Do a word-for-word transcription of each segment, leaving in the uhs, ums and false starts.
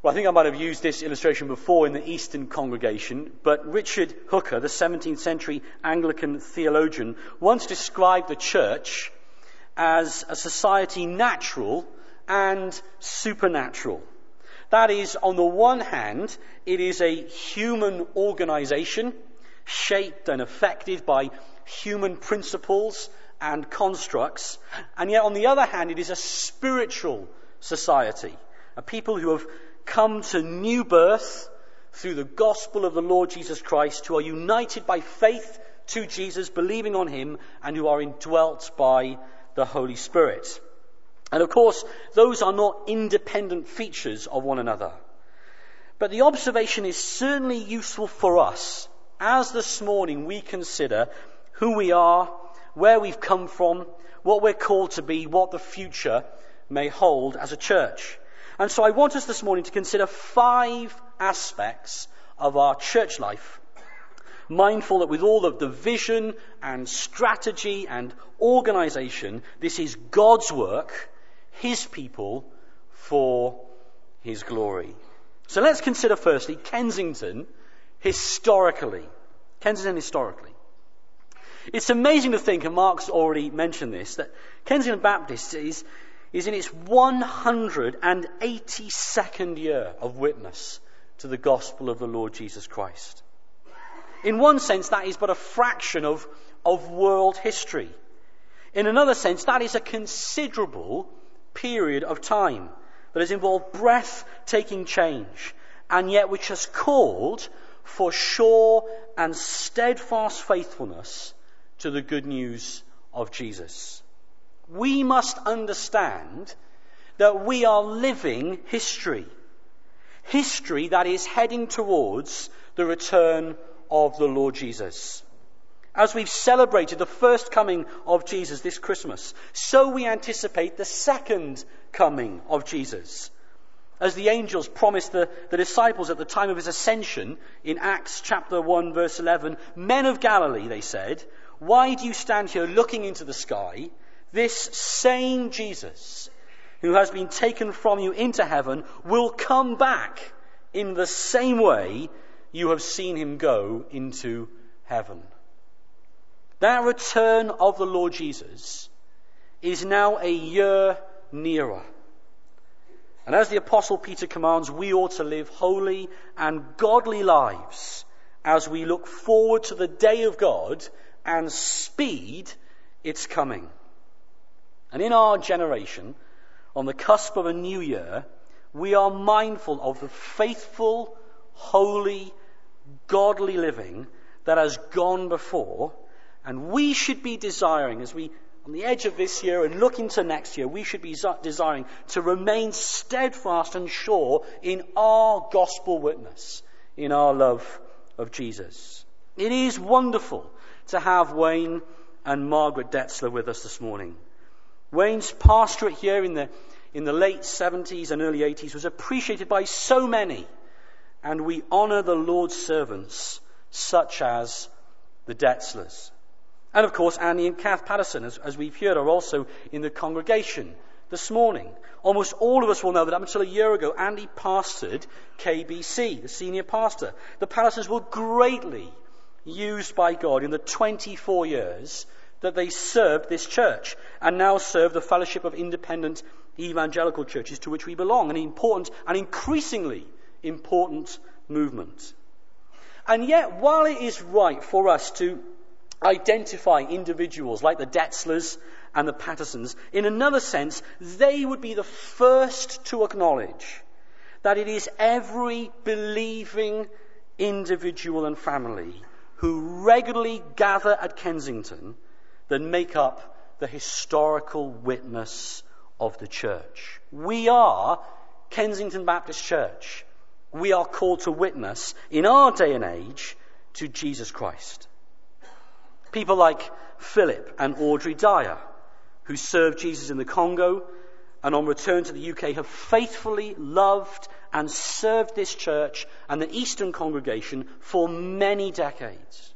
Well, I think I might have used this illustration before in the Eastern congregation, but Richard Hooker, the seventeenth century Anglican theologian, once described the church as a society natural and supernatural. That is, on the one hand, it is a human organization shaped and affected by human principles and constructs, and yet on the other hand, it is a spiritual society, a people who have come to new birth through the gospel of the Lord Jesus Christ, who are united by faith to Jesus, believing on him, and who are indwelt by the Holy Spirit. And of course, those are not independent features of one another. But the observation is certainly useful for us as this morning we consider who we are, where we've come from, what we're called to be, what the future may hold as a church. And so I want us this morning to consider five aspects of our church life, mindful that with all of the vision and strategy and organization, this is God's work, his people, for his glory. So let's consider firstly Kensington historically. Kensington historically. It's amazing to think, and Mark's already mentioned this, that Kensington Baptist is is in its one hundred eighty-second year of witness to the gospel of the Lord Jesus Christ. In one sense, that is but a fraction of, of world history. In another sense, that is a considerable period of time that has involved breathtaking change, and yet which has called for sure and steadfast faithfulness to the good news of Jesus. We must understand that we are living history. History that is heading towards the return of the Lord Jesus. As we've celebrated the first coming of Jesus this Christmas, so we anticipate the second coming of Jesus. As the angels promised the, the disciples at the time of his ascension in Acts chapter one verse eleven, "Men of Galilee," they said, "why do you stand here looking into the sky? This same Jesus, who has been taken from you into heaven, will come back in the same way you have seen him go into heaven." That return of the Lord Jesus is now a year nearer. And as the Apostle Peter commands, we ought to live holy and godly lives as we look forward to the day of God and speed its coming. And in our generation, on the cusp of a new year, we are mindful of the faithful, holy, godly living that has gone before, and we should be desiring, as we, on the edge of this year and look into next year, we should be desiring to remain steadfast and sure in our gospel witness, in our love of Jesus. It is wonderful to have Wayne and Margaret Detzler with us this morning. Wayne's pastorate here in the in the late seventies and early eighties was appreciated by so many, and we honour the Lord's servants such as the Detzlers. And of course, Andy and Kath Patterson, as, as we've heard, are also in the congregation this morning. Almost all of us will know that up until a year ago, Andy pastored K B C, the senior pastor. The Pattersons were greatly used by God in the twenty-four years that they served this church, and now serve the Fellowship of Independent Evangelical Churches, to which we belong, an important and increasingly important movement. And yet, while it is right for us to identify individuals like the Detzlers and the Pattersons, in another sense, they would be the first to acknowledge that it is every believing individual and family who regularly gather at Kensington that make up the historical witness of the church. We are Kensington Baptist Church. We are called to witness in our day and age to Jesus Christ. People like Philip and Audrey Dyer, who served Jesus in the Congo and on return to the U K have faithfully loved and served this church and the Eastern congregation for many decades.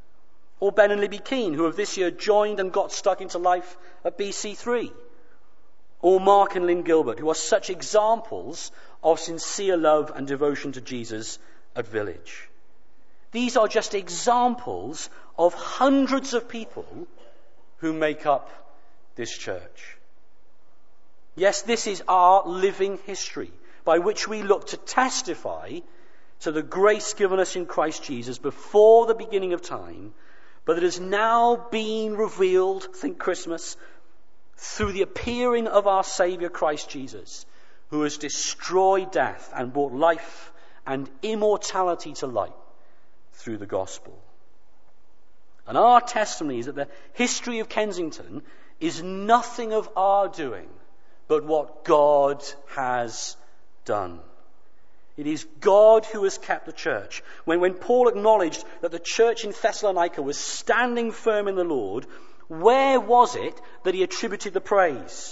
Or Ben and Libby Keane, who have this year joined and got stuck into life at B C three. or Mark and Lynn Gilbert, who are such examples of sincere love and devotion to Jesus at Village. These are just examples of hundreds of people who make up this church. Yes, this is our living history by which we look to testify to the grace given us in Christ Jesus before the beginning of time, but that has now been revealed, think Christmas, through the appearing of our Saviour Christ Jesus, who has destroyed death and brought life and immortality to light through the gospel. And our testimony is that the history of Kensington is nothing of our doing, but what God has done. It is God who has kept the church. When, when Paul acknowledged that the church in Thessalonica was standing firm in the Lord, where was it that he attributed the praise?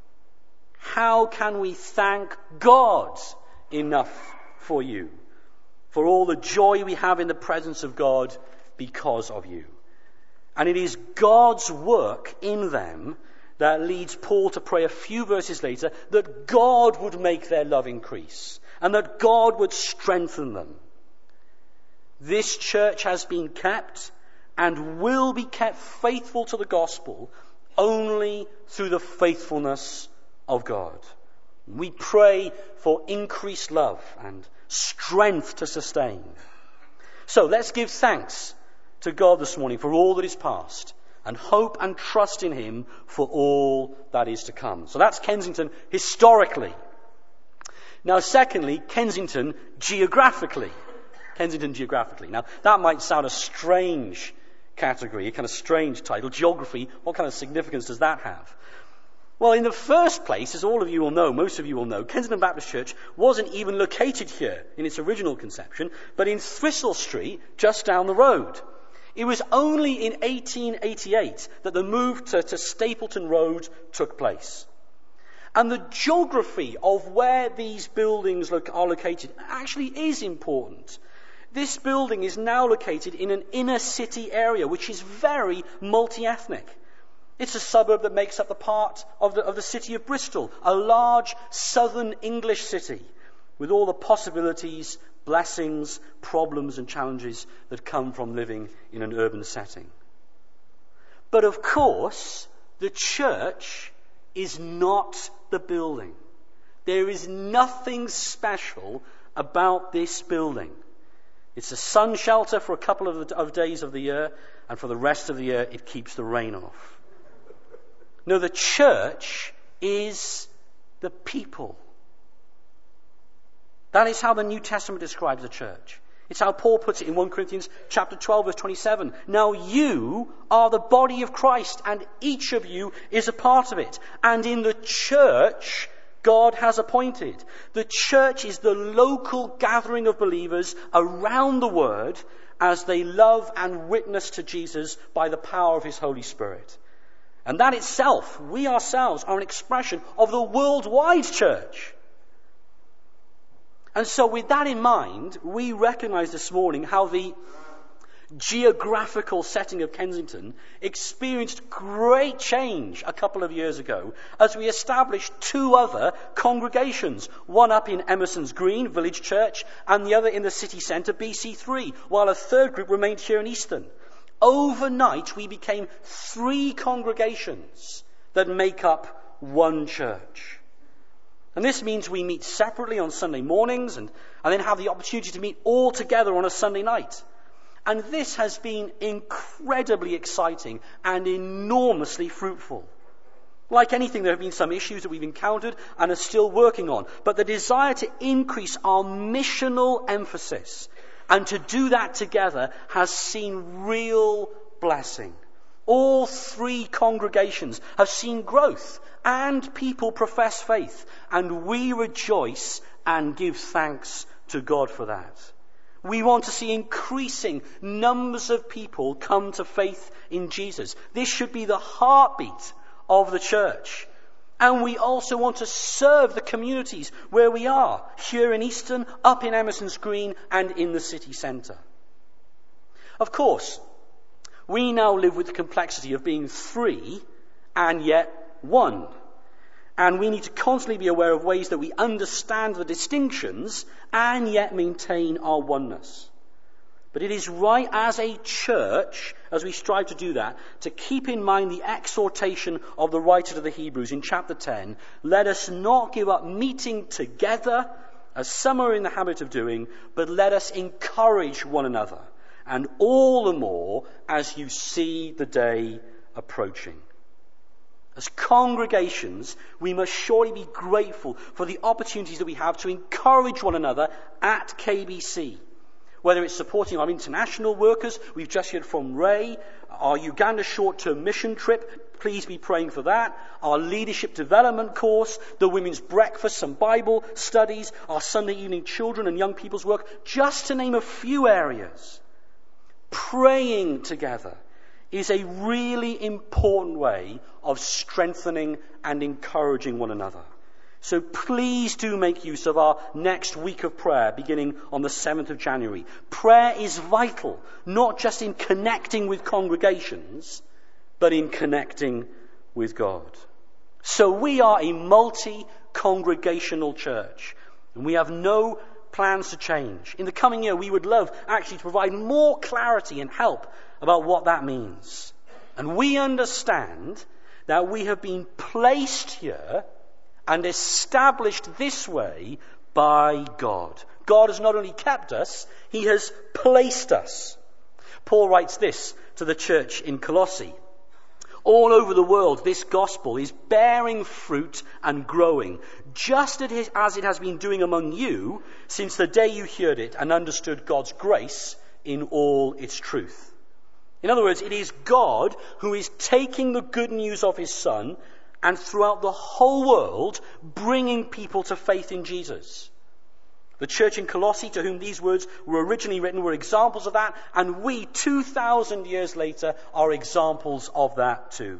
How can we thank God enough for you? For all the joy we have in the presence of God because of you. And it is God's work in them that leads Paul to pray a few verses later that God would make their love increase and that God would strengthen them. This church has been kept and will be kept faithful to the gospel only through the faithfulness of God. We pray for increased love and strength to sustain. So let's give thanks to God this morning for all that is past and hope and trust in him for all that is to come. So that's Kensington historically. Now secondly, Kensington geographically. Kensington geographically. Now that might sound a strange category, a kind of strange title. Geography, what kind of significance does that have? Well, in the first place, as all of you will know, most of you will know, Kensington Baptist Church wasn't even located here in its original conception, but in Thistle Street, just down the road. It was only in eighteen eighty-eight that the move to, to Stapleton Road took place. And the geography of where these buildings lo- are located actually is important. This building is now located in an inner city area, which is very multi-ethnic. It's a suburb that makes up the part of the, of the city of Bristol, a large southern English city with all the possibilities, blessings, problems and challenges that come from living in an urban setting. But of course, the church is not the building. There is nothing special about this building. It's a sun shelter for a couple of, of days of the year, and for the rest of the year it keeps the rain off. No, the church is the people. That is how the New Testament describes the church. It's how Paul puts it in First Corinthians chapter twelve, verse twenty-seven. Now you are the body of Christ, and each of you is a part of it. And in the church, God has appointed. The church is the local gathering of believers around the word as they love and witness to Jesus by the power of his Holy Spirit. And that itself, we ourselves, are an expression of the worldwide church. And so with that in mind, we recognize this morning how the geographical setting of Kensington experienced great change a couple of years ago as we established two other congregations, one up in Emerson's Green Village Church and the other in the city centre, B C three, while a third group remained here in Easton. Overnight, we became three congregations that make up one church. And this means we meet separately on Sunday mornings and, and then have the opportunity to meet all together on a Sunday night. And this has been incredibly exciting and enormously fruitful. Like anything, there have been some issues that we've encountered and are still working on. But the desire to increase our missional emphasis and to do that together has seen real blessing. All three congregations have seen growth and people profess faith. And we rejoice and give thanks to God for that. We want to see increasing numbers of people come to faith in Jesus. This should be the heartbeat of the church. And we also want to serve the communities where we are, here in Easton, up in Emerson's Green, and in the city centre. Of course, we now live with the complexity of being three and yet one. And we need to constantly be aware of ways that we understand the distinctions and yet maintain our oneness. But it is right as a church, as we strive to do that, to keep in mind the exhortation of the writer to the Hebrews in chapter ten. Let us not give up meeting together, as some are in the habit of doing, but let us encourage one another, and all the more as you see the day approaching. As congregations, we must surely be grateful for the opportunities that we have to encourage one another at K B C. Whether it's supporting our international workers, we've just heard from Ray, our Uganda short-term mission trip, please be praying for that, our leadership development course, the women's breakfast and Bible studies, our Sunday evening children and young people's work, just to name a few areas. Praying together is a really important way of strengthening and encouraging one another. So please do make use of our next week of prayer beginning on the seventh of January. Prayer is vital, not just in connecting with congregations, but in connecting with God. So we are a multi-congregational church, and we have no plans to change. In the coming year, we would love actually to provide more clarity and help about what that means. And we understand that we have been placed here and established this way by God. God has not only kept us, he has placed us. Paul writes this to the church in Colossae. All over the world, this gospel is bearing fruit and growing, just as it has been doing among you since the day you heard it and understood God's grace in all its truth. In other words, it is God who is taking the good news of his Son and throughout the whole world bringing people to faith in Jesus. The church in Colossae, to whom these words were originally written, were examples of that, and we, two thousand years later, are examples of that too.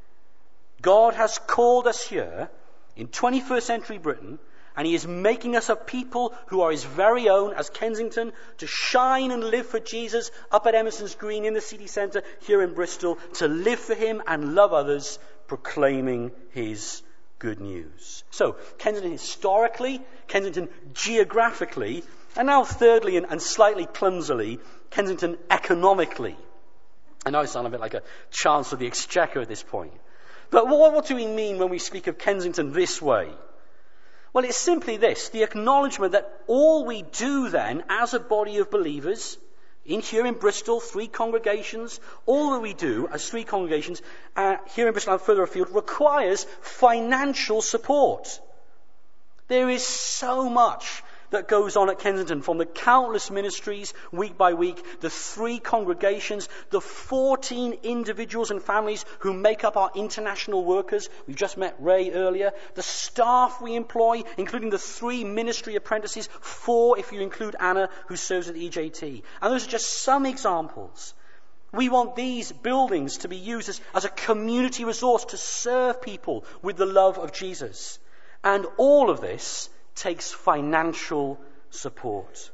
God has called us here in twenty-first century Britain, and he is making us a people who are his very own, as Kensington, to shine and live for Jesus up at Emerson's Green in the city centre here in Bristol, to live for him and love others, proclaiming his good news. So, Kensington historically, Kensington geographically, and now thirdly and, and slightly clumsily, Kensington economically. I know I sound a bit like a Chancellor of the Exchequer at this point. But what, what do we mean when we speak of Kensington this way? Well, it's simply this, the acknowledgement that all we do then as a body of believers, in here in Bristol, three congregations, all that we do as three congregations uh, here in Bristol and further afield requires financial support. There is so much that goes on at Kensington, from the countless ministries week by week, the three congregations, the fourteen individuals and families who make up our international workers. We've just met Ray earlier. The staff we employ, including the three ministry apprentices, four if you include Anna, who serves at E J T. And those are just some examples. We want these buildings to be used as, as a community resource to serve people with the love of Jesus. And all of this takes financial support.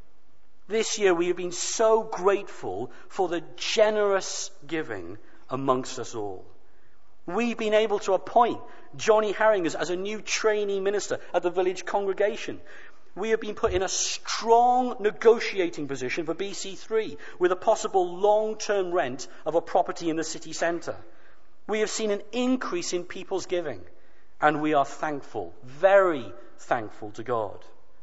This year we have been so grateful for the generous giving amongst us all. We've been able to appoint Johnny Herring as, as a new trainee minister at the village congregation. We have been put in a strong negotiating position for B C three with a possible long-term rent of a property in the city centre. We have seen an increase in people's giving, and we are thankful, very thankful to God.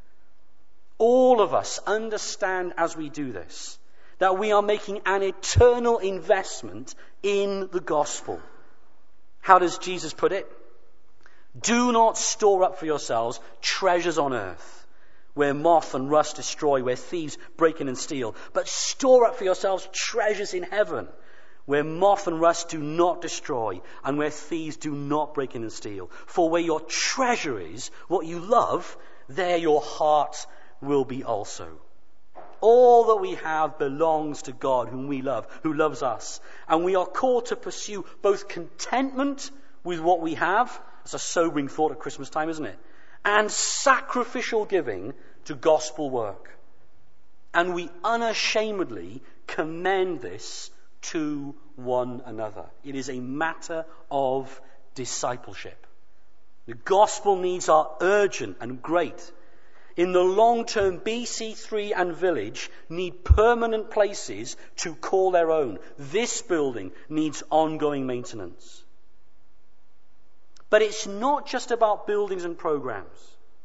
All of us understand as we do this that we are making an eternal investment in the gospel. How does Jesus put it? Do not store up for yourselves treasures on earth, where moth and rust destroy, where thieves break in and steal, but store up for yourselves treasures in heaven, where moth and rust do not destroy, and where thieves do not break in and steal. For where your treasure is, what you love, there your heart will be also. All that we have belongs to God, whom we love, who loves us. And we are called to pursue both contentment with what we have. It's a sobering thought at Christmas time, isn't it? And sacrificial giving to gospel work. And we unashamedly commend this to one another. It is a matter of discipleship. The gospel needs are urgent and great. In the long term, B C three and Village need permanent places to call their own. This building needs ongoing maintenance. But it's not just about buildings and programs.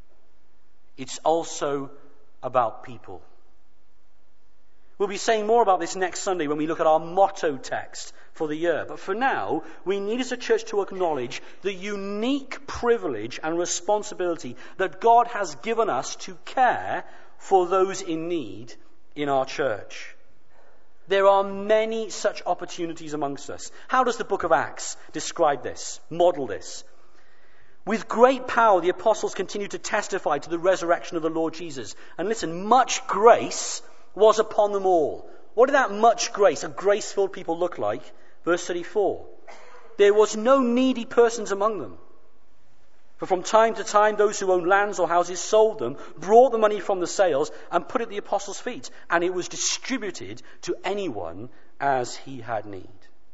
It's also about people. We'll be saying more about this next Sunday when we look at our motto text for the year. But for now, we need as a church to acknowledge the unique privilege and responsibility that God has given us to care for those in need in our church. There are many such opportunities amongst us. How does the book of Acts describe this, model this? With great power, the apostles continued to testify to the resurrection of the Lord Jesus. And listen, much grace was upon them all. What did that much grace, a grace-filled people, look like? Verse thirty-four. There was no needy persons among them. For from time to time, those who owned lands or houses sold them, brought the money from the sales, and put it at the apostles' feet. And it was distributed to anyone as he had need.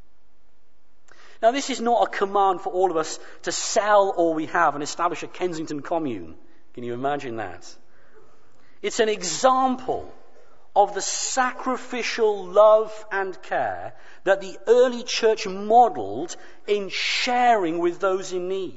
Now, this is not a command for all of us to sell all we have and establish a Kensington commune. Can you imagine that? It's an example of the sacrificial love and care that the early church modeled in sharing with those in need.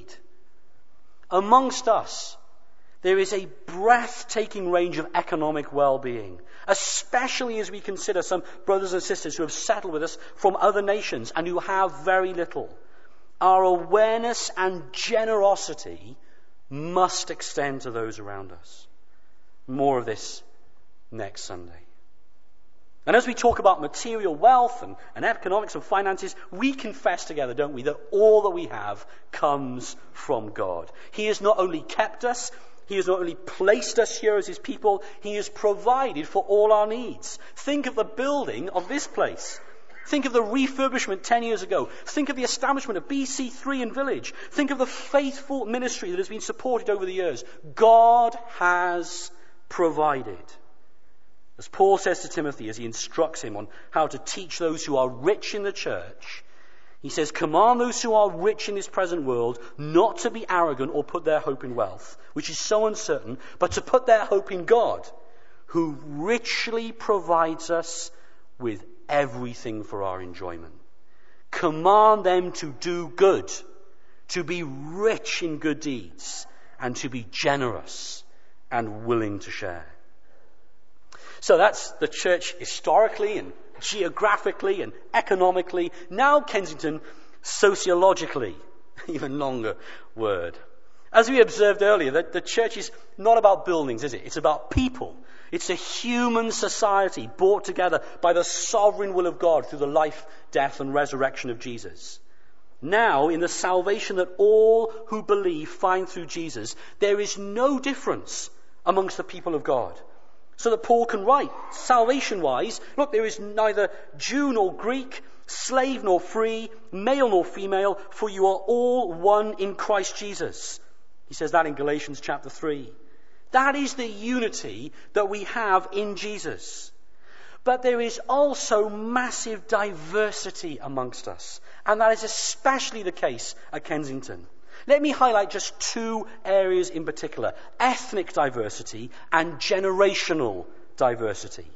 Amongst us, there is a breathtaking range of economic well-being, especially as we consider some brothers and sisters who have settled with us from other nations and who have very little. Our awareness and generosity must extend to those around us. More of this next Sunday. And as we talk about material wealth and, and economics and finances, we confess together, don't we, that all that we have comes from God. He has not only kept us, He has not only placed us here as His people, He has provided for all our needs. Think of the building of this place. Think of the refurbishment ten years ago. Think of the establishment of B C three and Village. Think of the faithful ministry that has been supported over the years. God has provided. As Paul says to Timothy as he instructs him on how to teach those who are rich in the church, he says, command those who are rich in this present world not to be arrogant or put their hope in wealth, which is so uncertain, but to put their hope in God, who richly provides us with everything for our enjoyment. Command them to do good, to be rich in good deeds, and to be generous and willing to share. So that's the church historically and geographically and economically. Now Kensington sociologically, even longer word. As we observed earlier, that the church is not about buildings, is it? It's about people. It's a human society brought together by the sovereign will of God through the life, death, and resurrection of Jesus. Now, in the salvation that all who believe find through Jesus, there is no difference amongst the people of God. So that Paul can write, salvation-wise, look, there is neither Jew nor Greek, slave nor free, male nor female, for you are all one in Christ Jesus. He says that in Galatians chapter three. That is the unity that we have in Jesus. But there is also massive diversity amongst us. And that is especially the case at Kensington. Let me highlight just two areas in particular: ethnic diversity and generational diversity.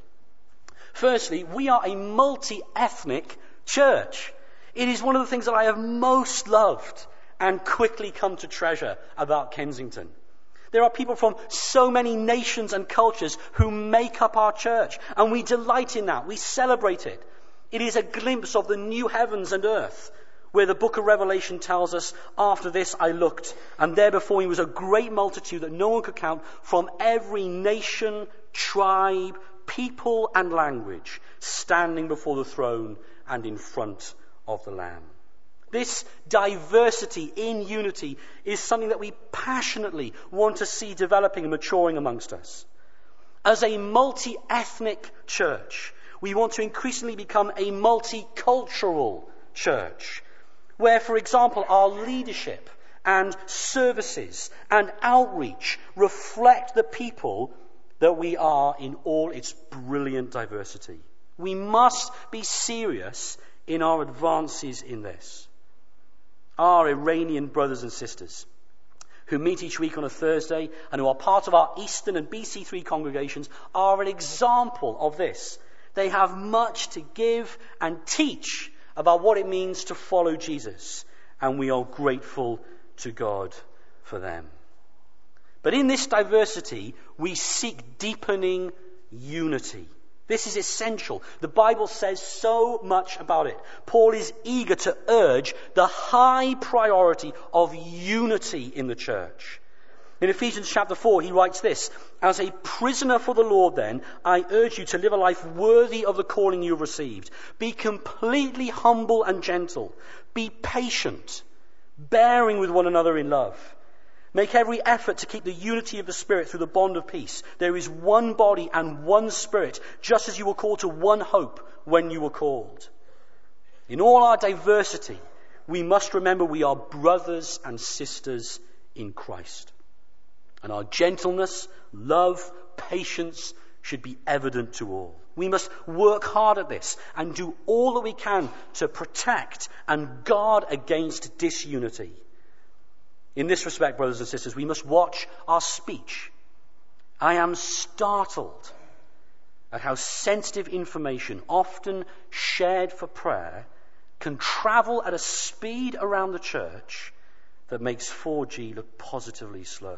Firstly, we are a multi-ethnic church. It is one of the things that I have most loved and quickly come to treasure about Kensington. There are people from so many nations and cultures who make up our church, and we delight in that. We celebrate it. It is a glimpse of the new heavens and earth, where the book of Revelation tells us, after this I looked, and there before me was a great multitude that no one could count, from every nation, tribe, people, and language, standing before the throne and in front of the Lamb. This diversity in unity is something that we passionately want to see developing and maturing amongst us. As a multi-ethnic church, we want to increasingly become a multicultural church, where, for example, our leadership and services and outreach reflect the people that we are in all its brilliant diversity. We must be serious in our advances in this. Our Iranian brothers and sisters who meet each week on a Thursday and who are part of our Eastern and B C three congregations are an example of this. They have much to give and teach about what it means to follow Jesus, and we are grateful to God for them. But in this diversity, we seek deepening unity. This is essential. The Bible says so much about it. Paul is eager to urge the high priority of unity in the church. In Ephesians chapter four, he writes this, "As a prisoner for the Lord, then, I urge you to live a life worthy of the calling you have received. Be completely humble and gentle. Be patient, bearing with one another in love. Make every effort to keep the unity of the Spirit through the bond of peace. There is one body and one Spirit, just as you were called to one hope when you were called." In all our diversity, we must remember we are brothers and sisters in Christ. And our gentleness, love, patience should be evident to all. We must work hard at this and do all that we can to protect and guard against disunity. In this respect, brothers and sisters, we must watch our speech. I am startled at how sensitive information, often shared for prayer, can travel at a speed around the church that makes four G look positively slow.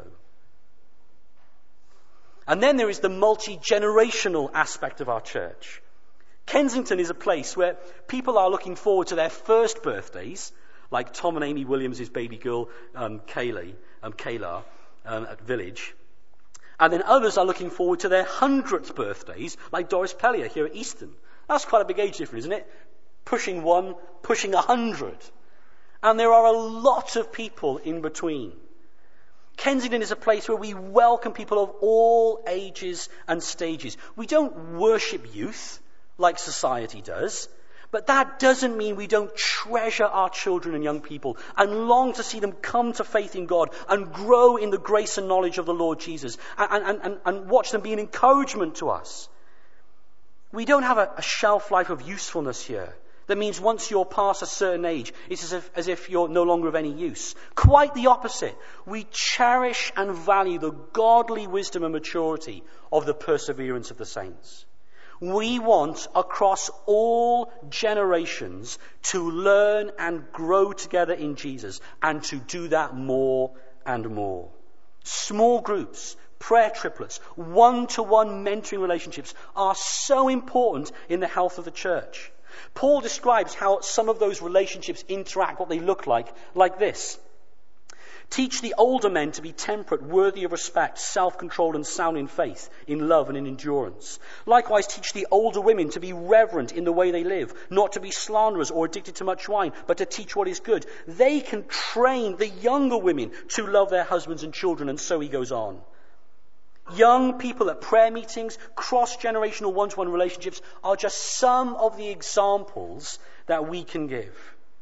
And then there is the multi-generational aspect of our church. Kensington is a place where people are looking forward to their first birthdays, like Tom and Amy Williams' baby girl, um, Kaylee, um, Kayla, um, at Village. And then others are looking forward to their hundredth birthdays, like Doris Pellier here at Easton. That's quite a big age difference, isn't it? Pushing one, pushing a hundred. And there are a lot of people in between. Kensington is a place where we welcome people of all ages and stages. We don't worship youth like society does, but that doesn't mean we don't treasure our children and young people and long to see them come to faith in God and grow in the grace and knowledge of the Lord Jesus and, and, and, and watch them be an encouragement to us. We don't have a, a shelf life of usefulness here. That means once you're past a certain age, it's as if, as if you're no longer of any use. Quite the opposite. We cherish and value the godly wisdom and maturity of the perseverance of the saints. We want, across all generations, to learn and grow together in Jesus, and to do that more and more. Small groups, prayer triplets, one-to-one mentoring relationships are so important in the health of the church. Paul describes how some of those relationships interact, what they look like, like this. Teach the older men to be temperate, worthy of respect, self-controlled and sound in faith, in love and in endurance. Likewise, teach the older women to be reverent in the way they live, not to be slanderers or addicted to much wine, but to teach what is good. They can train the younger women to love their husbands and children, and so he goes on. Young people at prayer meetings, cross-generational one-to-one relationships are just some of the examples that we can give.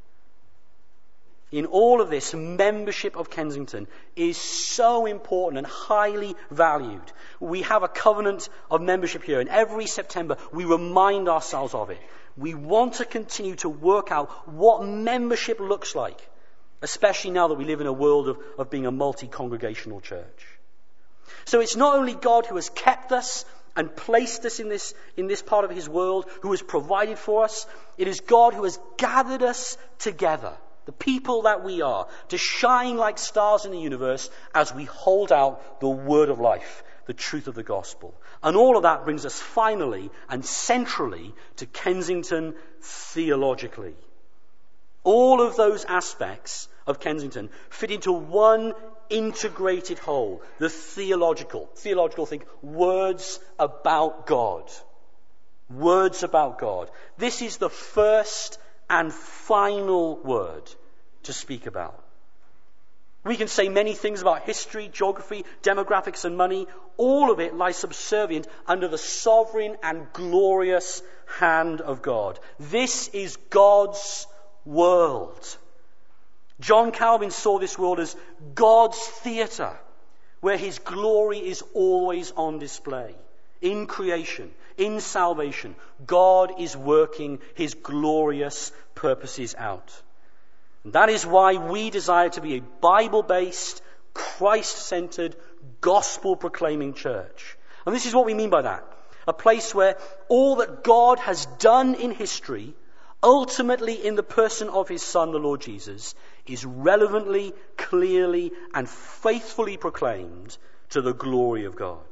In all of this, membership of Kensington is so important and highly valued. We have a covenant of membership here, and every September we remind ourselves of it. We want to continue to work out what membership looks like, especially now that we live in a world of, of being a multi-congregational church. So it's not only God who has kept us and placed us in this, in this part of his world, who has provided for us. It is God who has gathered us together, the people that we are, to shine like stars in the universe as we hold out the word of life, the truth of the gospel. And all of that brings us finally and centrally to Kensington theologically. All of those aspects of Kensington fit into one integrated whole, the theological. Theological, think words about God. Words about God. This is the first and final word to speak about. We can say many things about history, geography, demographics and money. All of it lies subservient under the sovereign and glorious hand of God. This is God's world. John Calvin saw this world as God's theatre, where his glory is always on display. In creation, in salvation, God is working his glorious purposes out. And that is why we desire to be a Bible-based, Christ-centered, gospel-proclaiming church. And this is what we mean by that. A place where all that God has done in history, ultimately in the person of his Son, the Lord Jesus, is relevantly, clearly, and faithfully proclaimed to the glory of God.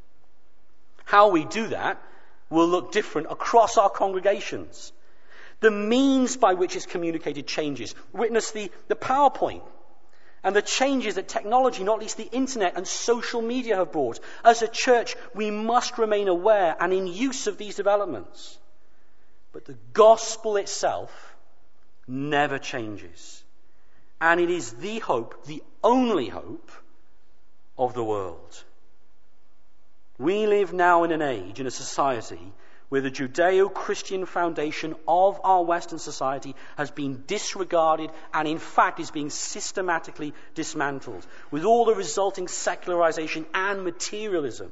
How we do that will look different across our congregations. The means by which it's communicated changes. Witness the, the PowerPoint and the changes that technology, not least the internet and social media, have brought. As a church, we must remain aware and in use of these developments. But the gospel itself never changes. And it is the hope, the only hope of the world. We live now in an age, in a society, where the Judeo-Christian foundation of our Western society has been disregarded and in fact is being systematically dismantled, with all the resulting secularization and materialism.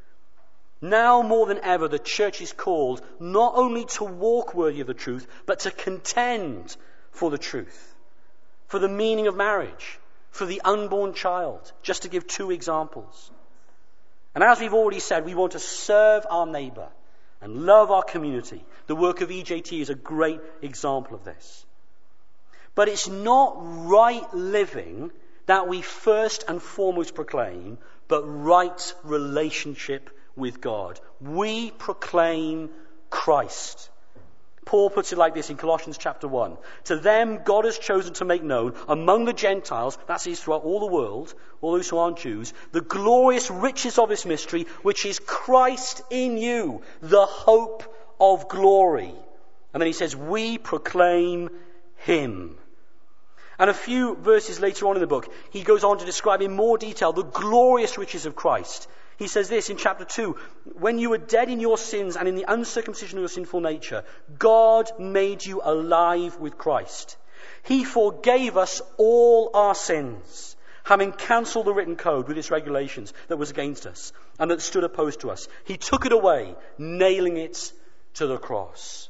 Now more than ever, the church is called not only to walk worthy of the truth, but to contend for the truth, for the meaning of marriage, for the unborn child, just to give two examples. And as we've already said, we want to serve our neighbour and love our community. The work of E J T is a great example of this. But it's not right living that we first and foremost proclaim, but right relationship with God. We proclaim Christ. Paul puts it like this in Colossians chapter one. To them God has chosen to make known among the Gentiles, that is throughout all the world, all those who aren't Jews, the glorious riches of this mystery, which is Christ in you, the hope of glory. And then he says, we proclaim him. And a few verses later on in the book, he goes on to describe in more detail the glorious riches of Christ. He says this in chapter two, when you were dead in your sins and in the uncircumcision of your sinful nature, God made you alive with Christ. He forgave us all our sins, having cancelled the written code with its regulations that was against us and that stood opposed to us. He took it away, nailing it to the cross.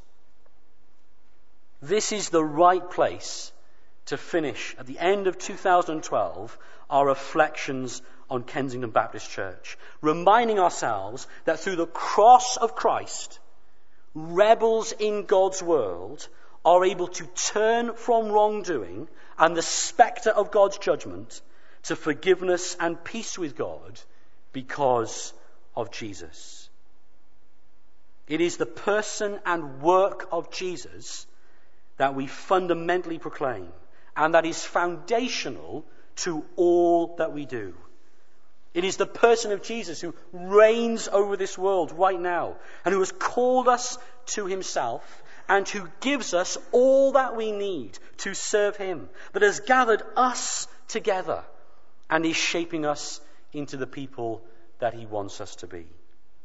This is the right place to finish at the end of two thousand twelve our reflections on Kensington Baptist Church, reminding ourselves that through the cross of Christ, rebels in God's world are able to turn from wrongdoing and the spectre of God's judgment to forgiveness and peace with God because of Jesus. It is the person and work of Jesus that we fundamentally proclaim, and that is foundational to all that we do. It is the person of Jesus who reigns over this world right now and who has called us to himself and who gives us all that we need to serve him, that has gathered us together and is shaping us into the people that he wants us to be.